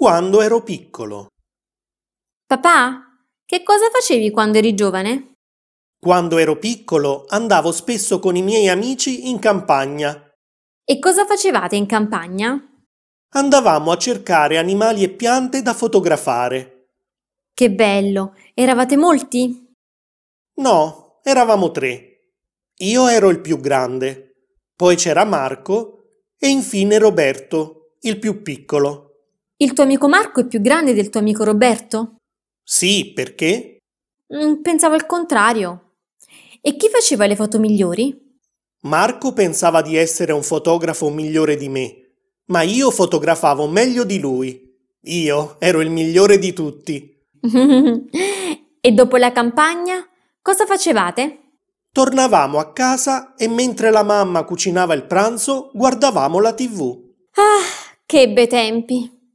quando ero piccolo. Papà, che cosa facevi quando eri giovane? Quando ero piccolo andavo spesso con i miei amici in campagna. E cosa facevate in campagna? Andavamo a cercare animali e piante da fotografare. Che bello! Eravate molti? No, eravamo 3. Io ero il più grande, poi c'era Marco e infine Roberto, il più piccolo. Il tuo amico Marco è più grande del tuo amico Roberto? Sì, perché? Pensavo il contrario. E chi faceva le foto migliori? Marco pensava di essere un fotografo migliore di me, ma io fotografavo meglio di lui. Io ero il migliore di tutti. E dopo la campagna, cosa facevate? Tornavamo a casa e mentre la mamma cucinava il pranzo guardavamo la TV. Ah, che bei tempi!